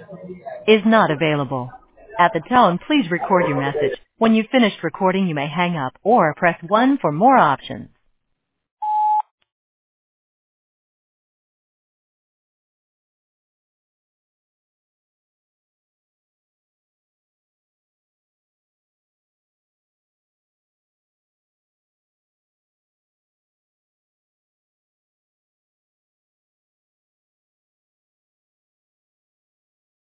is not available. At the tone, please record your message. When you've finished recording, you may hang up or press 1 for more options.